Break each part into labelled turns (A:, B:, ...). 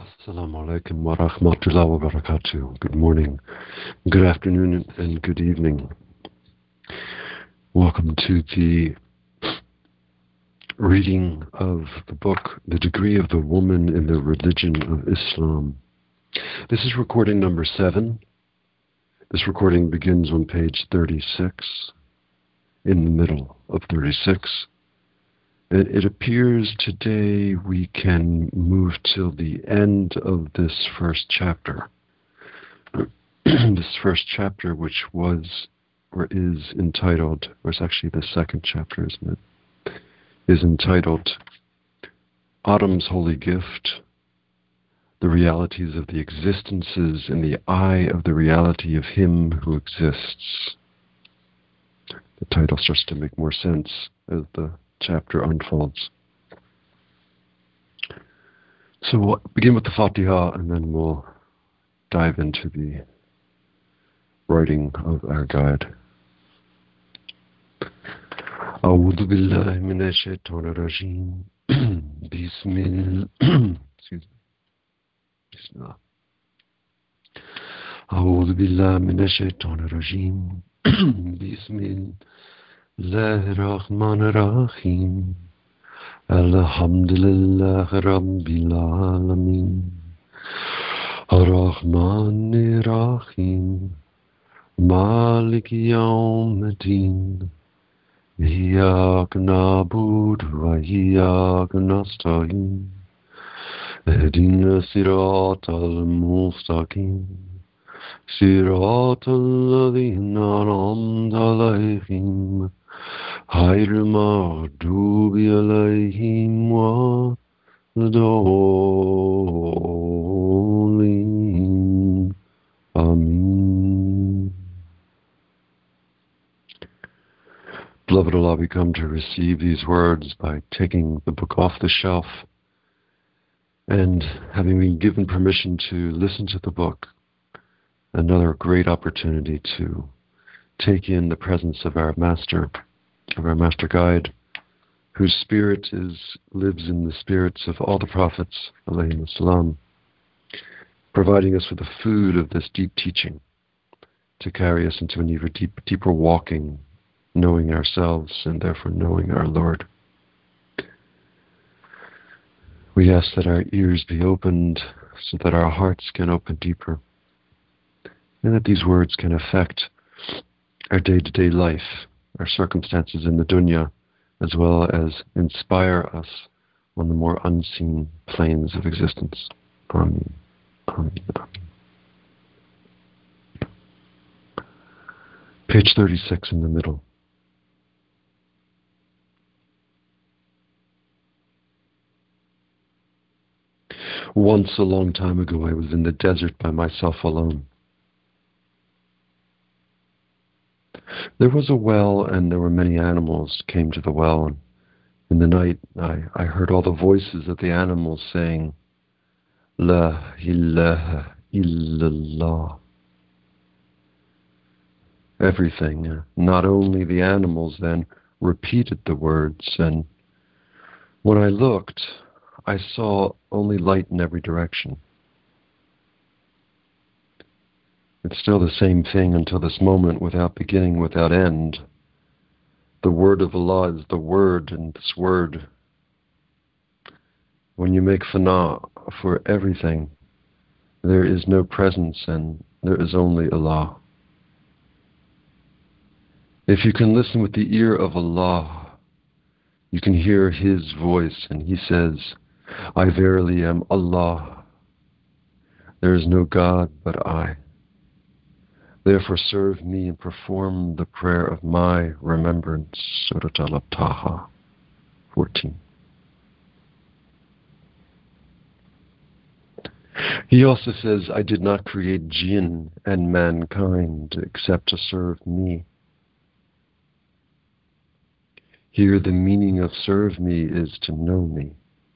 A: Assalamu alaikum wa rahmatullahi wa barakatuh. Good morning, good afternoon, and good evening. Welcome to the reading of the book, The Degree of the Woman in the Religion of Islam. This is recording number 7. This recording begins on page 36, in the middle of 36. And it appears today we can move till the end of this first chapter. This first chapter, which was or is entitled, or it's actually the second chapter, isn't it? Is entitled Autumn's Holy Gift, the realities of the existences in the eye of the reality of Him who exists. The title starts to make more sense as the chapter unfolds. So we'll begin with the Fatiha and then we'll dive into the writing of our guide. أعوذ بالله من الشيطان الرجيم بسم الله أعوذ بالله من الشيطان الرجيم بسم الله الرحمن الرحيم الحمد لله رب العالمين الرحمن الرحيم مالك يوم الدين إياك نعبد وإياك نستعين اهدنا الصراط المستقيم صراط الذين أنعمت عليهم غير المغضوب عليهم ولا الضالين آمين. Beloved Allah, we come to receive these words by taking the book off the shelf and having been given permission to listen to the book. Another great opportunity to take in the presence of our master guide, whose spirit lives in the spirits of all the prophets, alayhim assalam, providing us with the food of this deep teaching to carry us into an even deeper walking, knowing ourselves and therefore knowing our Lord. We ask that our ears be opened so that our hearts can open deeper, and that these words can affect our day-to-day life, our circumstances in the dunya, as well as inspire us on the more unseen planes of existence. Amen. Amen. Amen. Page 36 in the middle. Once, a long time ago, I was in the desert by myself alone. There was a well, and there were many animals came to the well. And in the night, I heard all the voices of the animals saying, La ilaha illallah. Everything, not only the animals, then repeated the words. And when I looked, I saw only light in every direction. It's still the same thing until this moment, without beginning, without end. The word of Allah is the word, and this word, when you make fana for everything, there is no presence and there is only Allah. If you can listen with the ear of Allah, you can hear His voice, and He says, I verily am Allah. There is no God but I. Therefore serve me and perform the prayer of my remembrance. Surah Al-Taha 14. He also says, I did not create jinn and mankind except to serve me. Here the meaning of serve me is to know me.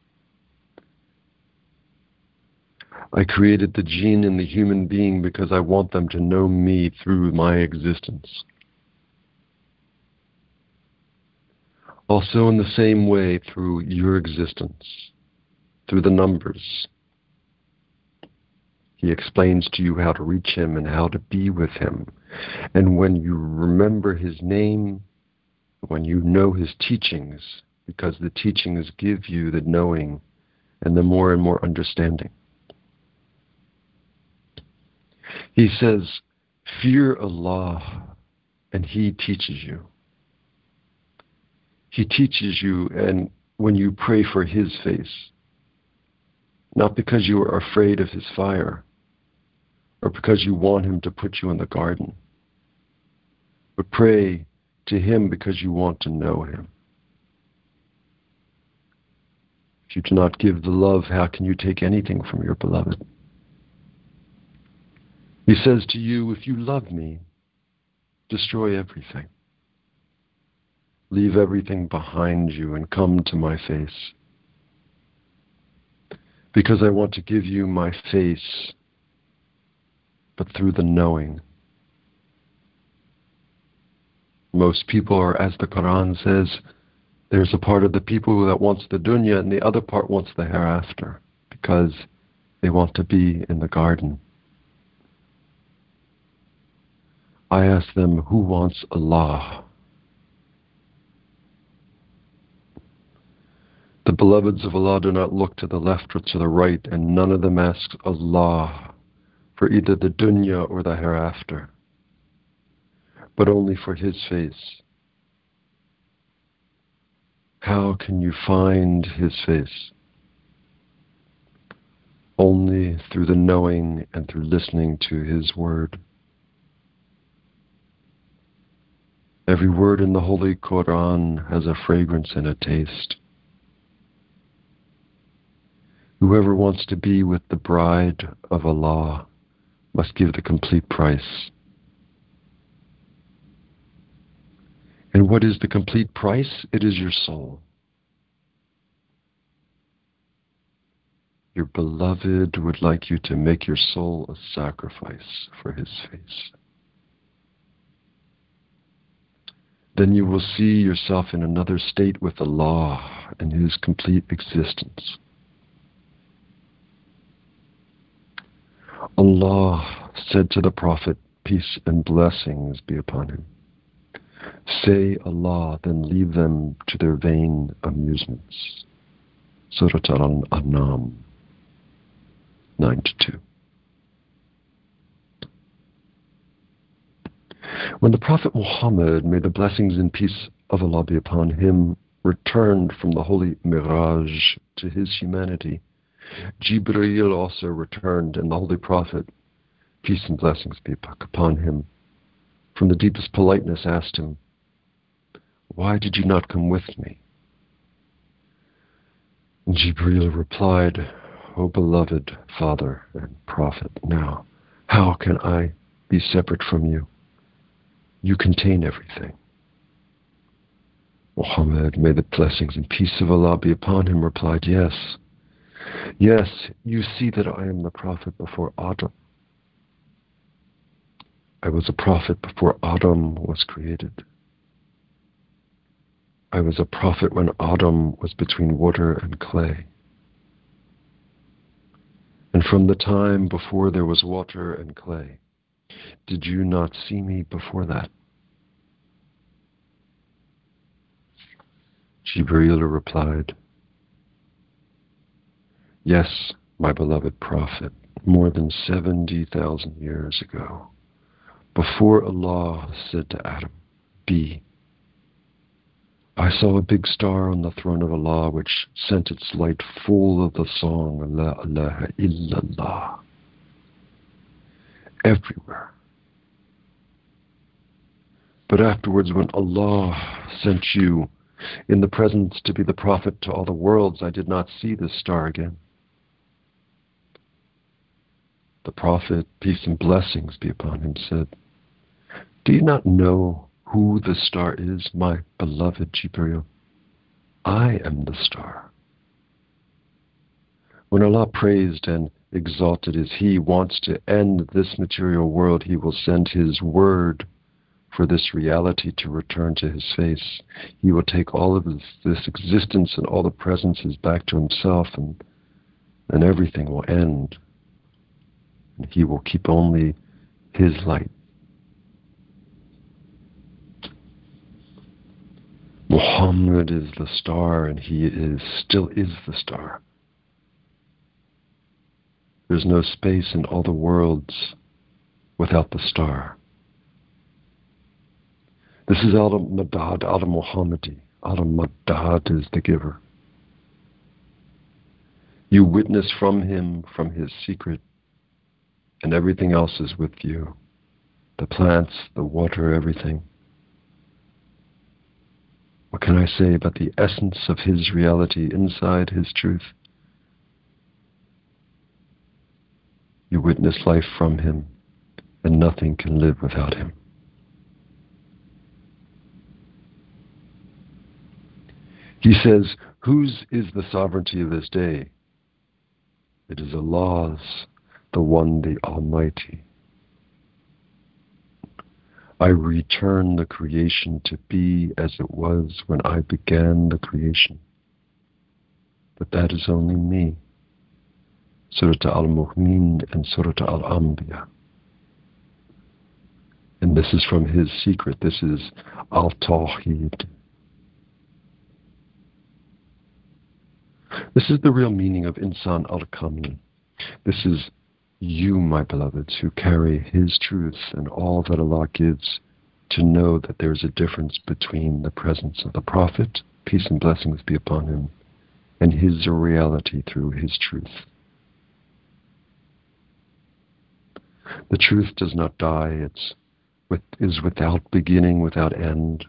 A: I created the jinn and the human being because I want them to know me through my existence. Also in the same way through your existence, through the numbers, He explains to you how to reach him and how to be with him. And when you remember his name, when you know his teachings, because the teachings give you the knowing and the more and more understanding. He says, fear Allah, and he teaches you. He teaches you, and when you pray for his face, not because you are afraid of his fire, or because you want him to put you in the garden, but pray to him because you want to know him. If you do not give the love, how can you take anything from your beloved? He says to you, if you love me, destroy everything. Leave everything behind you and come to my face. Because I want to give you my face, but through the knowing. Most people are, as the Quran says, there's a part of the people that wants the dunya and the other part wants the hereafter, because they want to be in the garden. I ask them, who wants Allah? The beloveds of Allah do not look to the left or to the right, and none of them asks Allah for either the dunya or the hereafter, but only for his face. How can you find his face? Only through the knowing and through listening to his word. Every word in the Holy Quran has a fragrance and a taste. Whoever wants to be with the bride of Allah must give the complete price. And what is the complete price? It is your soul. Your beloved would like you to make your soul a sacrifice for his face. Then you will see yourself in another state with Allah and his complete existence. Allah said to the Prophet, peace and blessings be upon him, say Allah, then leave them to their vain amusements. Surah Al-An'am 92. When the Prophet Muhammad, may the blessings and peace of Allah be upon him, returned from the holy Miraj to his humanity, Jibreel also returned, and the Holy Prophet, peace and blessings be upon him, from the deepest politeness asked him, why did you not come with me? And Jibreel replied, O beloved Father and Prophet, now, how can I be separate from you? You contain everything. Muhammad, may the blessings and peace of Allah be upon him, replied, yes. Yes, you see that I am the prophet before Adam. I was a prophet before Adam was created. I was a prophet when Adam was between water and clay. And from the time before there was water and clay, did you not see me before that? Jibreel replied, yes, my beloved Prophet, more than 70,000 years ago, before Allah said to Adam, be, I saw a big star on the throne of Allah which sent its light full of the song, La ilaha illallah, everywhere. But afterwards, when Allah sent you in the presence to be the prophet to all the worlds, I did not see this star again. The Prophet, peace and blessings be upon him, said, do you not know who the star is, my beloved Jibreel? I am the star. When Allah praised and exalted as He wants to end this material world, He will send His word for this reality to return to His face. He will take all of this existence and all the presences back to Himself, and everything will end. He will keep only his light. Muhammad is the star, and he still is the star. There's no space in all the worlds without the star. This is Al-Madad, Al-Muhammadi. Al-Madad is the giver. You witness from him, from his secret, and everything else is with you. The plants, the water, everything. What can I say about the essence of his reality inside his truth? You witness life from him, and nothing can live without him. He says, whose is the sovereignty of this day? It is Allah's, the one, the Almighty. I return the creation to be as it was when I began the creation. But that is only me. Surah Al-Mu'min and Surah Al-Anbiya. And this is from his secret. This is Al-Tawheed. This is the real meaning of Insan al-Kamil. This is you, my beloveds, who carry his truth and all that Allah gives, to know that there is a difference between the presence of the Prophet, peace and blessings be upon him, and his reality through his truth. The truth does not die. It is without beginning, without end.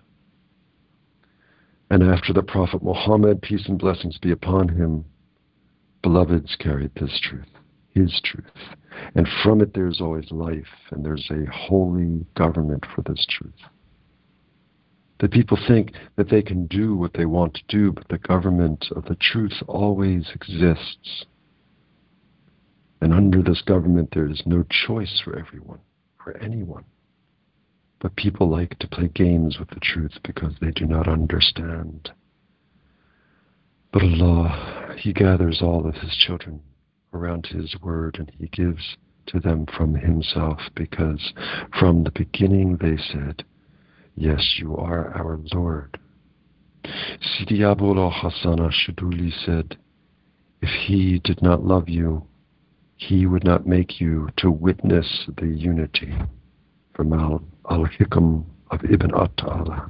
A: And after the Prophet Muhammad, peace and blessings be upon him, beloveds carried this truth, his truth. And from it there's always life, and there's a holy government for this truth. The people think that they can do what they want to do, but the government of the truth always exists. And under this government there is no choice for everyone, for anyone. But people like to play games with the truth because they do not understand. But Allah, he gathers all of his children around his word, and he gives to them from himself, because from the beginning they said, yes, you are our Lord. Sidi Abullah Hassan Ashaduli said, if he did not love you, he would not make you to witness the unity. From Al-Hikam of Ibn At-Ta'ala.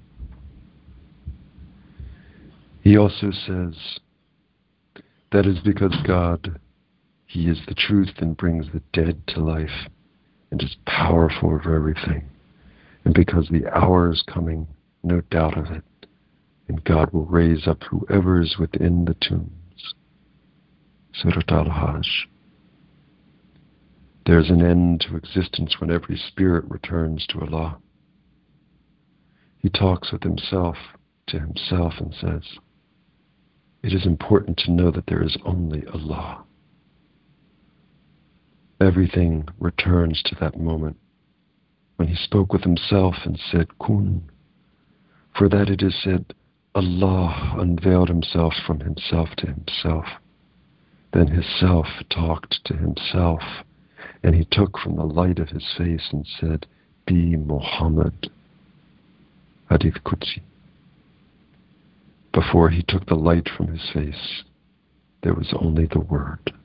A: He also says, that is because God, he is the truth and brings the dead to life and is powerful over everything. And because the hour is coming, no doubt of it, and God will raise up whoever is within the tombs. Surah Al-Hajj. There's an end to existence when every spirit returns to Allah. He talks with himself to himself and says, it is important to know that there is only Allah. Everything returns to that moment when he spoke with himself and said, Kun. For that it is said, Allah unveiled himself from himself to himself. Then his self talked to himself, and he took from the light of his face and said, be Muhammad. Hadith Qudsi. Before he took the light from his face, there was only the word.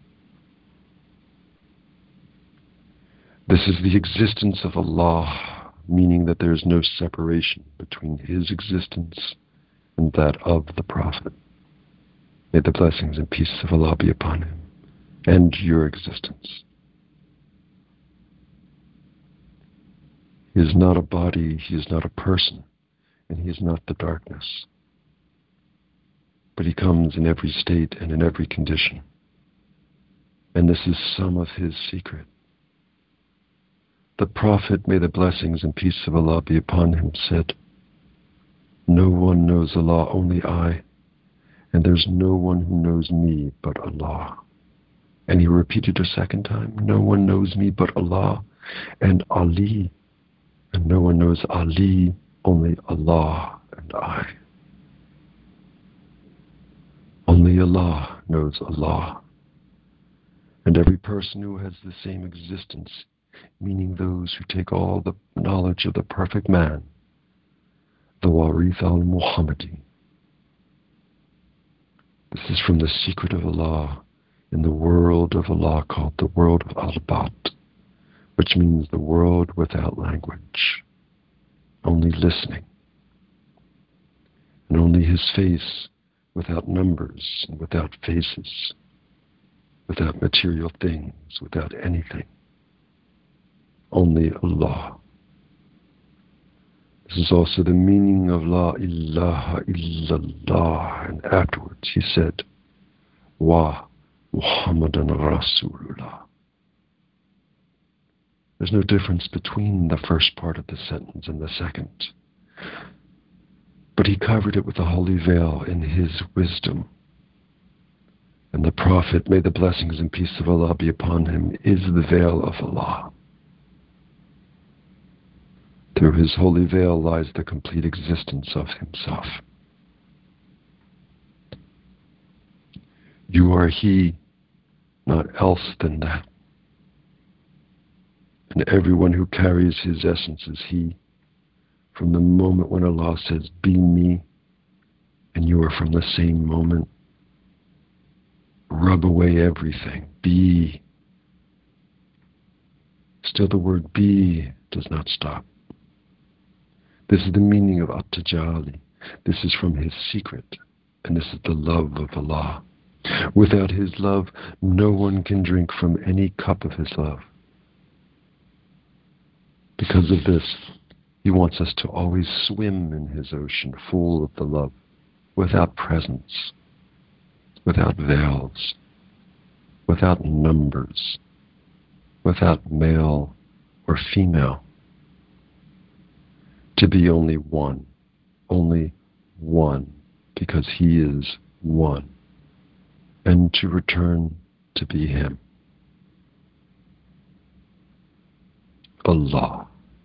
A: This is the existence of Allah, meaning that there is no separation between his existence and that of the Prophet. May the blessings and peace of Allah be upon him and your existence. He is not a body, he is not a person, and he is not the darkness. But he comes in every state and in every condition. And this is some of his secret. The Prophet, may the blessings and peace of Allah be upon him, said, no one knows Allah, only I, and there's no one who knows me but Allah. And he repeated a second time, no one knows me but Allah and Ali. And no one knows Ali, only Allah and I. Only Allah knows Allah. And every person who has the same existence, meaning those who take all the knowledge of the perfect man, the Warith al-Muhammadi. This is from the secret of Allah, in the world of Allah called the world of Al-Bat, which means the world without language, only listening, and only his face without numbers and without faces, without material things, without anything, only Allah. This is also the meaning of La ilaha illallah, and afterwards he said, Wa Muhammadan Rasulullah. There's no difference between the first part of the sentence and the second. But he covered it with a holy veil in his wisdom. And the Prophet, may the blessings and peace of Allah be upon him, is the veil of Allah. Through his holy veil lies the complete existence of himself. You are he, not else than that. And everyone who carries his essence is he. From the moment when Allah says, be me, and you are from the same moment, rub away everything. Be. Still the word be does not stop. This is the meaning of At-Tajali. This is from his secret, and this is the love of Allah. Without his love, no one can drink from any cup of his love. Because of this, he wants us to always swim in his ocean full of the love, without presence, without veils, without numbers, without male or female. To be only one, because he is one, and to return to be him. Allah.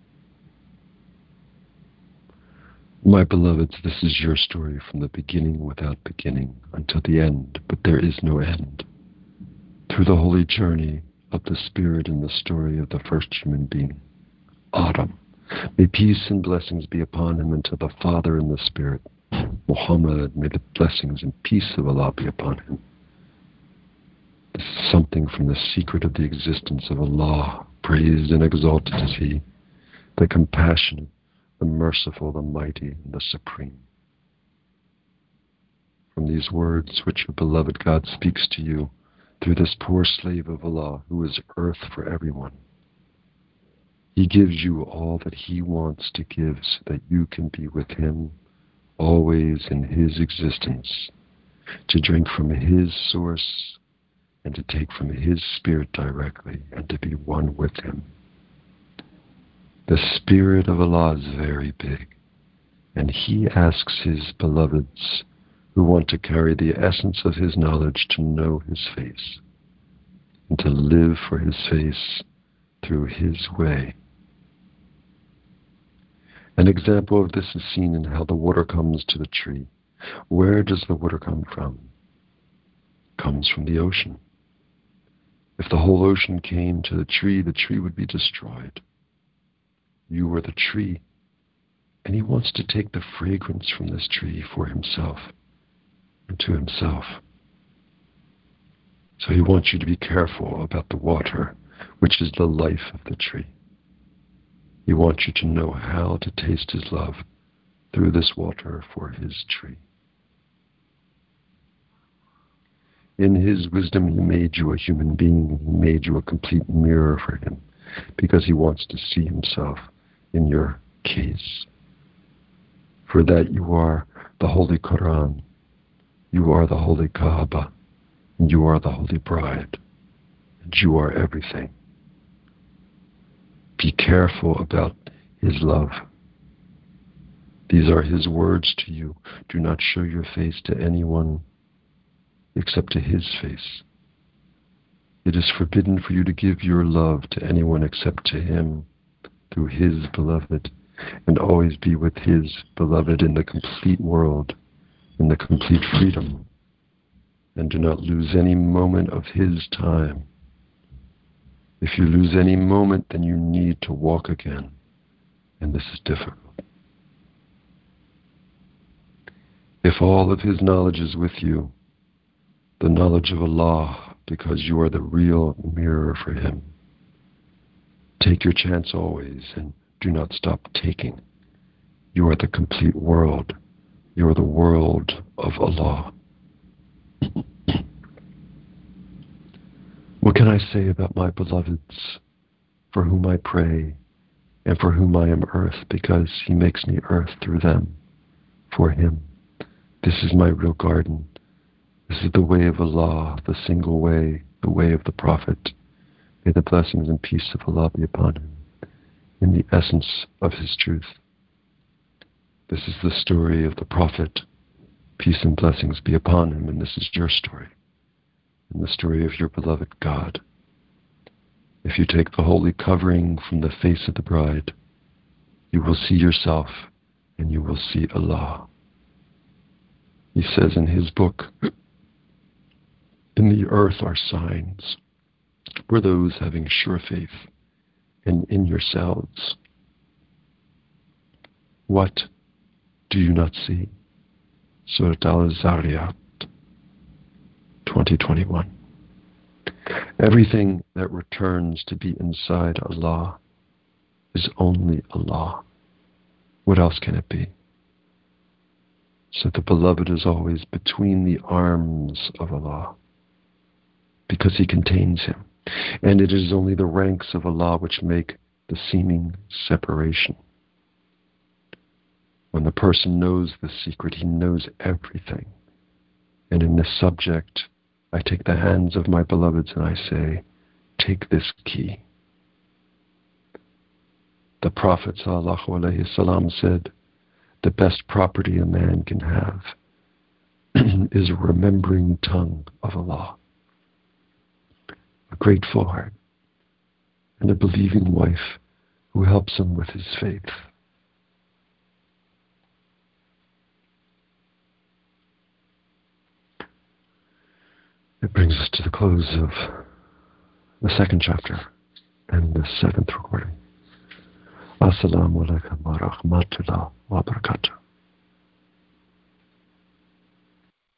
A: My beloveds, this is your story from the beginning without beginning until the end, but there is no end. Through the holy journey of the Spirit in the story of the first human being, Adam. May peace and blessings be upon him until the Father and the Spirit, Muhammad, may the blessings and peace of Allah be upon him. This is something from the secret of the existence of Allah. Praised and exalted is he, the compassionate, the merciful, the mighty, and the supreme. From these words which your beloved God speaks to you through this poor slave of Allah who is earth for everyone, he gives you all that he wants to give so that you can be with him always in his existence, to drink from his source and to take from his spirit directly and to be one with him. The Spirit of Allah is very big, and he asks his beloveds who want to carry the essence of his knowledge to know his face and to live for his face through his way. An example of this is seen in how the water comes to the tree. Where does the water come from? It comes from the ocean. If the whole ocean came to the tree would be destroyed. You are the tree, and he wants to take the fragrance from this tree for himself and to himself. So he wants you to be careful about the water, which is the life of the tree. He wants you to know how to taste his love through this water for his tree. In his wisdom, he made you a human being. He made you a complete mirror for him because he wants to see himself in your case. For that you are the Holy Quran, you are the Holy Kaaba, and you are the Holy Bride, and you are everything. Be careful about his love. These are his words to you. Do not show your face to anyone except to his face. It is forbidden for you to give your love to anyone except to him through his beloved, and always be with his beloved in the complete world, in the complete freedom, and do not lose any moment of his time If you lose any moment, then you need to walk again. And this is difficult. If all of His knowledge is with you, the knowledge of Allah, because you are the real mirror for Him, take your chance always and do not stop taking. You are the complete world. You are the world of Allah. What can I say about my beloveds, for whom I pray, and for whom I am earth, because He makes me earth through them, for Him. This is my real garden. This is the way of Allah, the single way, the way of the Prophet. May the blessings and peace of Allah be upon him, in the essence of his truth. This is the story of the Prophet. Peace and blessings be upon him, and this is your story, and the story of your beloved God. If you take the holy covering from the face of the bride, you will see yourself, and you will see Allah. He says in his book, in the earth are signs for those having sure faith, and in yourselves. What do you not see? Surah Al-Zariyat 2021. Everything that returns to be inside Allah is only Allah. What else can it be? So the beloved is always between the arms of Allah, because He contains him. And it is only the ranks of Allah which make the seeming separation. When the person knows the secret, he knows everything. And in this subject, I take the hands of my beloveds and I say, take this key. The Prophet ﷺ said, the best property a man can have is a remembering tongue of Allah, a grateful heart, and a believing wife who helps him with his faith. It brings us to the close of the second chapter and the seventh recording. Assalamu alaikum wa rahmatullah wa barakatuh.